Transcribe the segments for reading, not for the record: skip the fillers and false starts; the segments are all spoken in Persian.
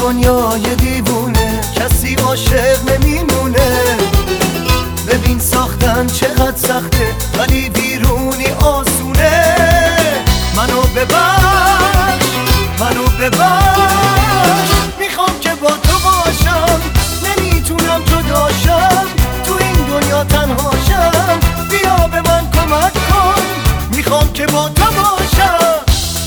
دنیای دیوونه کسی عاشق نمیمونه. ببین ساختن چقدر سخته ولی بیرونی آسونه. منو ببخش منو ببخش، میخوام که با تو باشم، نمیتونم جداشم، تو این دنیا تنهاشم. بیا به من کمک کن، میخوام که با تو باشم.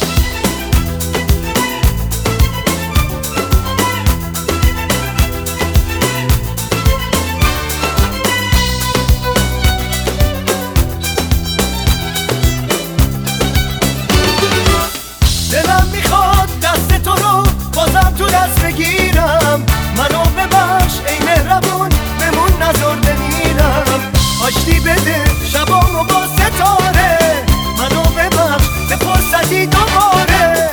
دلم میخواد دست تو رو بازم تو دست بگیرم. منو ببخش ای مهربون، بمون نذار بمیرم. آشتی بده شبامو با ستاره، منو ببخش به فرصتی دوباره.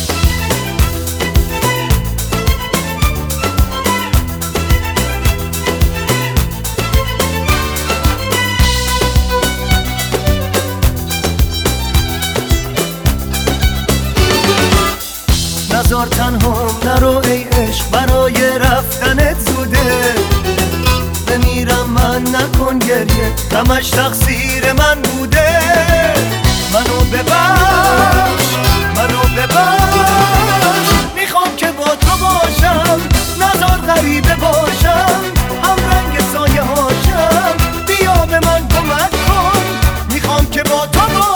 نزار تنهام نرو ای عشق، برای رفتنت زوده. بمیرم من نکن گریه، غمش تقصیر من بوده. منو ببخش منو ببخش، میخوام که با تو باشم، نزار غریبه باشم، هم رنگ سایه هاشم. بیا به من کمک کن، میخوام که با تو باشم.